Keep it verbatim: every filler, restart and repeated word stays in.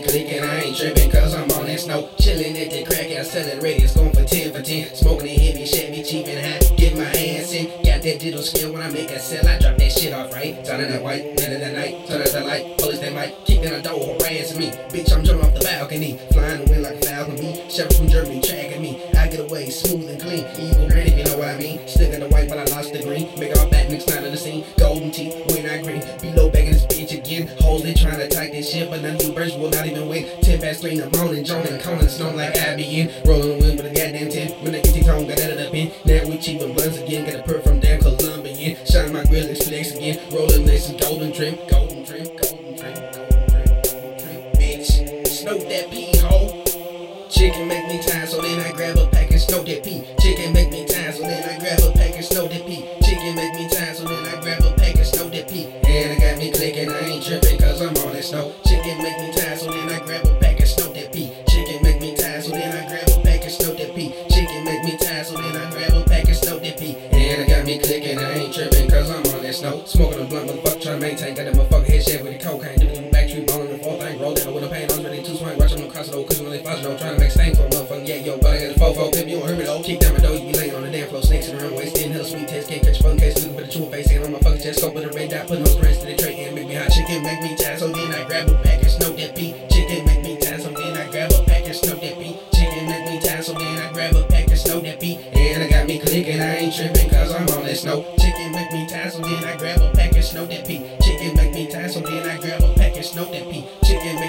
clicking, I ain't tripping, cause I'm on that snow. Chillin' at the crack, accelerated, it's going for ten for ten. Smoking a heavy, Chevy, cheap and high, get my hands in. Got that digital skill when I make a sell, I drop that shit off right. Turn that white, middle of the night, turn out the light, police that mic, kick in the door, harassing me. Bitch, I'm jumping off the balcony, flying the wind like a falcon bee. Sheriff from Germany tracking me, I get away smooth and clean. Evil green, if you know what I mean. Stick in the white, but I lost the green. Make all back next time of the scene. Golden teeth, when I green. Below back in this bitch again. Hoes, they trying to attack this shit, but none of you birds will not even win. Ten past three in the morning, joning, coning, snow like I be in. Rolling the wind with a goddamn ten. When I get these home, got that up in. Now we cheap and blunts again. Got a perk from damn Colombian. Shine my grill and flex again. Rolling laces, golden trim, golden trim, golden trim, golden trim, golden trim. Bitch, snow that pee hole. Chicken make me time, so then I grab a pack and snow that pee. Chicken make me time, so then I grab a pack and snow that pee. Chicken make me time, so then I grab a pack and snow that pee. And I got me clicking, I ain't tripping, cause I'm on that snow. Chicken make me time, so then I grab a pack and snow that pee. Chicken make me time, so then I grab a pack and snow that pee. Chicken make me time, so then I grab a pack and snow that pee. And I got me clicking, I ain't tripping, cause I'm on that snow. Smoking a blunt, motherfucker, trying to maintain. Got that motherfucker head shit with the cocaine. Dipping in the back street, ballin' the fourth thing. Roll that with a pain, I'm ready to swing. Watch them cross it over, cause when they flash, trying to make stains for a motherfucker. Yeah, yo, but I got a fofo. If you don't hear me though, kick down my door, you be laying on the damn floor. Snakes in the runway, stand hell, sweet taste, can't catch a fucking case. Looking for the true face, and on my fucking chest, scope with a red dot, put no stress to the tray and make me hot. Chicken make me tired, so then I grab a pack and snow that beat. Chicken make me tired, so then I grab a pack and snow that beat. Chicken make me tired, so then I grab a pack and snow that beat. And I got me clicking, I ain't tripping, cause I'm on that snow. Chicken make me tired, so then I grab a pack and snow that beat. Chicken make me tired, so then I grab a pack and snow that beat. Chicken